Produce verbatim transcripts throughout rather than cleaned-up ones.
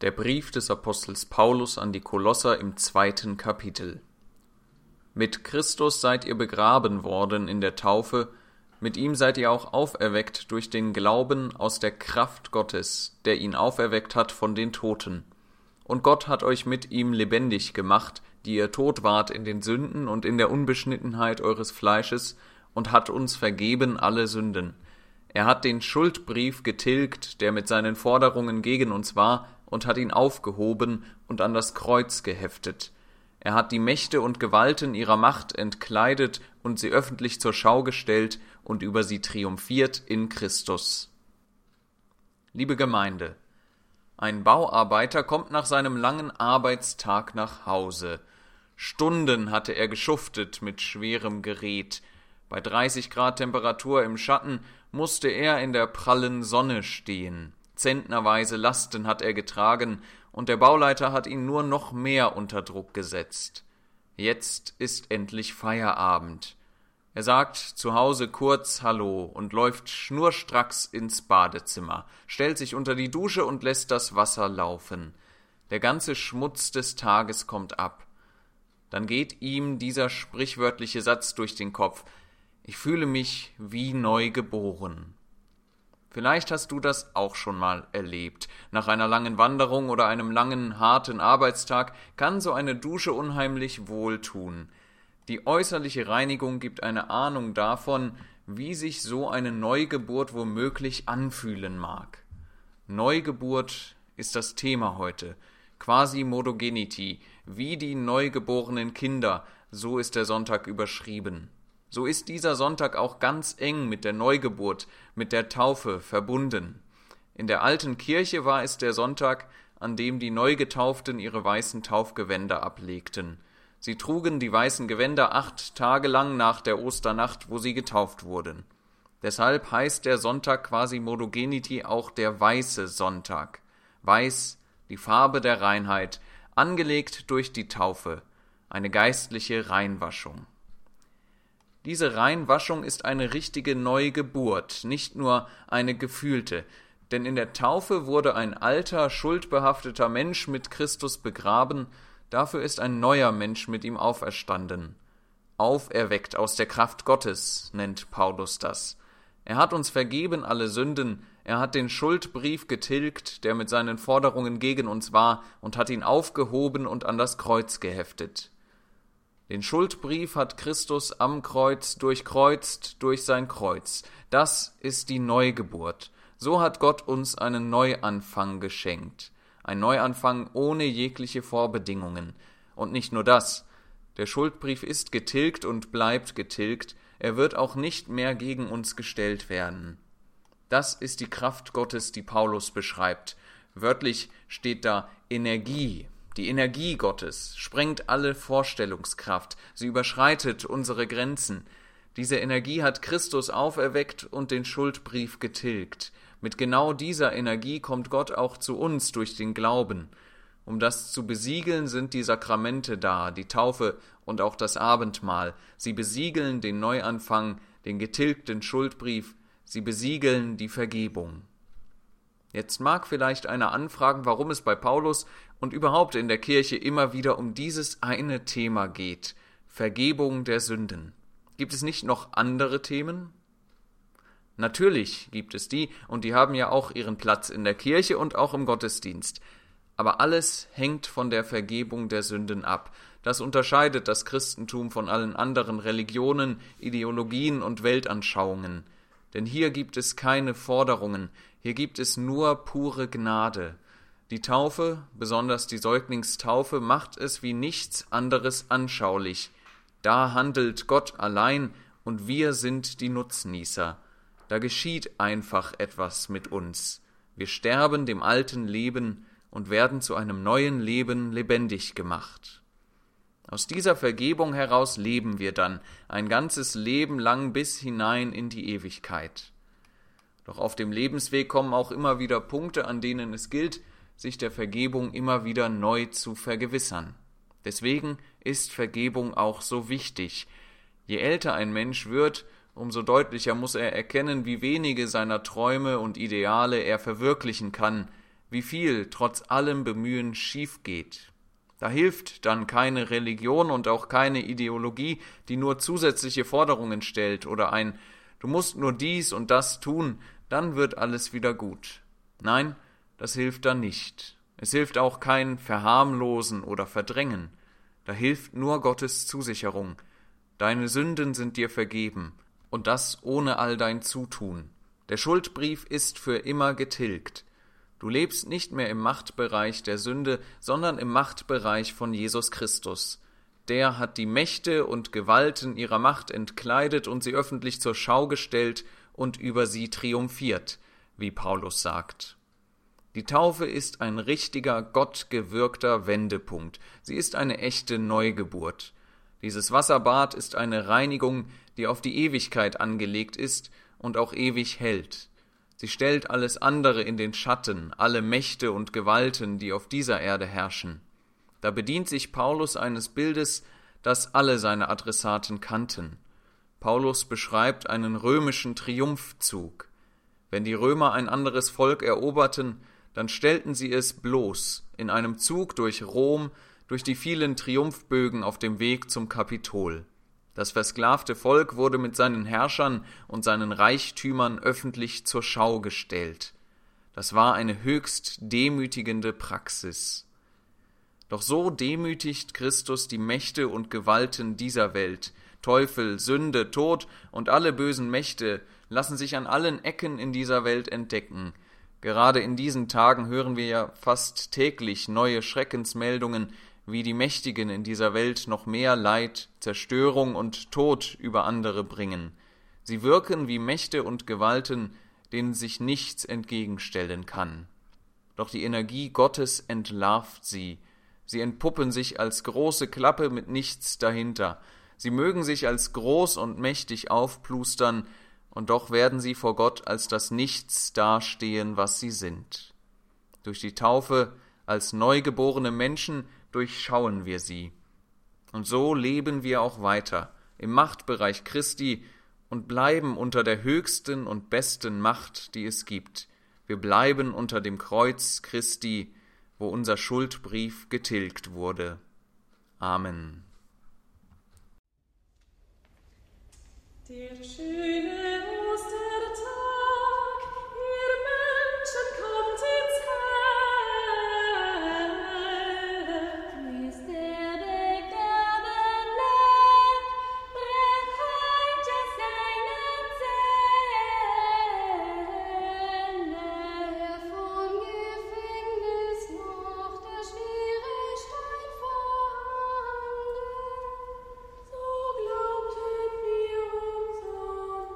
Der Brief des Apostels Paulus an die Kolosser im zweiten Kapitel. Mit Christus seid ihr begraben worden in der Taufe, mit ihm seid ihr auch auferweckt durch den Glauben aus der Kraft Gottes, der ihn auferweckt hat von den Toten. Und Gott hat euch mit ihm lebendig gemacht, die ihr tot wart in den Sünden und in der Unbeschnittenheit eures Fleisches, und hat uns vergeben alle Sünden. Er hat den Schuldbrief getilgt, der mit seinen Forderungen gegen uns war, und hat ihn aufgehoben und an das Kreuz geheftet. Er hat die Mächte und Gewalten ihrer Macht entkleidet und sie öffentlich zur Schau gestellt und über sie triumphiert in Christus. Liebe Gemeinde, ein Bauarbeiter kommt nach seinem langen Arbeitstag nach Hause. Stunden hatte er geschuftet mit schwerem Gerät. Bei dreißig Grad Temperatur im Schatten musste er in der prallen Sonne stehen. Zentnerweise Lasten hat er getragen, und der Bauleiter hat ihn nur noch mehr unter Druck gesetzt. Jetzt ist endlich Feierabend. Er sagt zu Hause kurz Hallo und läuft schnurstracks ins Badezimmer, stellt sich unter die Dusche und lässt das Wasser laufen. Der ganze Schmutz des Tages kommt ab. Dann geht ihm dieser sprichwörtliche Satz durch den Kopf: Ich fühle mich wie neu geboren. Vielleicht hast du das auch schon mal erlebt. Nach einer langen Wanderung oder einem langen, harten Arbeitstag kann so eine Dusche unheimlich wohltun. Die äußerliche Reinigung gibt eine Ahnung davon, wie sich so eine Neugeburt womöglich anfühlen mag. Neugeburt ist das Thema heute. Quasi-Modogenity, wie die neugeborenen Kinder, so ist der Sonntag überschrieben. So ist dieser Sonntag auch ganz eng mit der Neugeburt, mit der Taufe verbunden. In der alten Kirche war es der Sonntag, an dem die Neugetauften ihre weißen Taufgewänder ablegten. Sie trugen die weißen Gewänder acht Tage lang nach der Osternacht, wo sie getauft wurden. Deshalb heißt der Sonntag Quasi-Modogenity auch der weiße Sonntag. Weiß, die Farbe der Reinheit, angelegt durch die Taufe, eine geistliche Reinwaschung. Diese Reinwaschung ist eine richtige Neugeburt, nicht nur eine gefühlte, denn in der Taufe wurde ein alter, schuldbehafteter Mensch mit Christus begraben, dafür ist ein neuer Mensch mit ihm auferstanden. Auferweckt aus der Kraft Gottes, nennt Paulus das. Er hat uns vergeben alle Sünden, er hat den Schuldbrief getilgt, der mit seinen Forderungen gegen uns war, und hat ihn aufgehoben und an das Kreuz geheftet. Den Schuldbrief hat Christus am Kreuz durchkreuzt durch sein Kreuz. Das ist die Neugeburt. So hat Gott uns einen Neuanfang geschenkt. Ein Neuanfang ohne jegliche Vorbedingungen. Und nicht nur das. Der Schuldbrief ist getilgt und bleibt getilgt. Er wird auch nicht mehr gegen uns gestellt werden. Das ist die Kraft Gottes, die Paulus beschreibt. Wörtlich steht da Energie. Die Energie Gottes sprengt alle Vorstellungskraft, sie überschreitet unsere Grenzen. Diese Energie hat Christus auferweckt und den Schuldbrief getilgt. Mit genau dieser Energie kommt Gott auch zu uns durch den Glauben. Um das zu besiegeln, sind die Sakramente da, die Taufe und auch das Abendmahl. Sie besiegeln den Neuanfang, den getilgten Schuldbrief, sie besiegeln die Vergebung. Jetzt mag vielleicht einer anfragen, warum es bei Paulus und überhaupt in der Kirche immer wieder um dieses eine Thema geht: Vergebung der Sünden. Gibt es nicht noch andere Themen? Natürlich gibt es die, und die haben ja auch ihren Platz in der Kirche und auch im Gottesdienst. Aber alles hängt von der Vergebung der Sünden ab. Das unterscheidet das Christentum von allen anderen Religionen, Ideologien und Weltanschauungen. Denn hier gibt es keine Forderungen, hier gibt es nur pure Gnade. Die Taufe, besonders die Säuglingstaufe, macht es wie nichts anderes anschaulich. Da handelt Gott allein und wir sind die Nutznießer. Da geschieht einfach etwas mit uns. Wir sterben dem alten Leben und werden zu einem neuen Leben lebendig gemacht. Aus dieser Vergebung heraus leben wir dann, ein ganzes Leben lang bis hinein in die Ewigkeit. Doch auf dem Lebensweg kommen auch immer wieder Punkte, an denen es gilt, sich der Vergebung immer wieder neu zu vergewissern. Deswegen ist Vergebung auch so wichtig. Je älter ein Mensch wird, umso deutlicher muss er erkennen, wie wenige seiner Träume und Ideale er verwirklichen kann, wie viel trotz allem Bemühen schief geht. Da hilft dann keine Religion und auch keine Ideologie, die nur zusätzliche Forderungen stellt oder ein »Du musst nur dies und das tun, dann wird alles wieder gut«. Nein, das hilft dann nicht. Es hilft auch kein Verharmlosen oder Verdrängen. Da hilft nur Gottes Zusicherung. Deine Sünden sind dir vergeben, und das ohne all dein Zutun. Der Schuldbrief ist für immer getilgt. Du lebst nicht mehr im Machtbereich der Sünde, sondern im Machtbereich von Jesus Christus. Der hat die Mächte und Gewalten ihrer Macht entkleidet und sie öffentlich zur Schau gestellt und über sie triumphiert, wie Paulus sagt. Die Taufe ist ein richtiger, gottgewirkter Wendepunkt. Sie ist eine echte Neugeburt. Dieses Wasserbad ist eine Reinigung, die auf die Ewigkeit angelegt ist und auch ewig hält. Sie stellt alles andere in den Schatten, alle Mächte und Gewalten, die auf dieser Erde herrschen. Da bedient sich Paulus eines Bildes, das alle seine Adressaten kannten. Paulus beschreibt einen römischen Triumphzug. Wenn die Römer ein anderes Volk eroberten, dann stellten sie es bloß in einem Zug durch Rom, durch die vielen Triumphbögen auf dem Weg zum Kapitol. Das versklavte Volk wurde mit seinen Herrschern und seinen Reichtümern öffentlich zur Schau gestellt. Das war eine höchst demütigende Praxis. Doch so demütigt Christus die Mächte und Gewalten dieser Welt. Teufel, Sünde, Tod und alle bösen Mächte lassen sich an allen Ecken in dieser Welt entdecken. Gerade in diesen Tagen hören wir ja fast täglich neue Schreckensmeldungen, wie die Mächtigen in dieser Welt noch mehr Leid, Zerstörung und Tod über andere bringen. Sie wirken wie Mächte und Gewalten, denen sich nichts entgegenstellen kann. Doch die Energie Gottes entlarvt sie. Sie entpuppen sich als große Klappe mit nichts dahinter. Sie mögen sich als groß und mächtig aufplustern, und doch werden sie vor Gott als das Nichts dastehen, was sie sind. Durch die Taufe als neugeborene Menschen durchschauen wir sie. Und so leben wir auch weiter im Machtbereich Christi und bleiben unter der höchsten und besten Macht, die es gibt. Wir bleiben unter dem Kreuz Christi, wo unser Schuldbrief getilgt wurde. Amen. Der schöne Ostertag, ihr Menschen kommt ins Heil. Ist der begraben lebt, brennt heute seine Zelle. Vom Gefängnis noch der schwere Schein vorhanden. So glaubten wir unser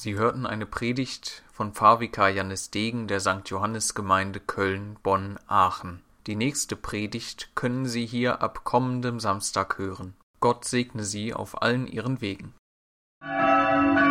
Sie hörten eine Predigt von Pfarrvikar Jannis Degen der Sankt Johannes Gemeinde Köln-Bonn-Aachen. Die nächste Predigt können Sie hier ab kommendem Samstag hören. Gott segne Sie auf allen Ihren Wegen.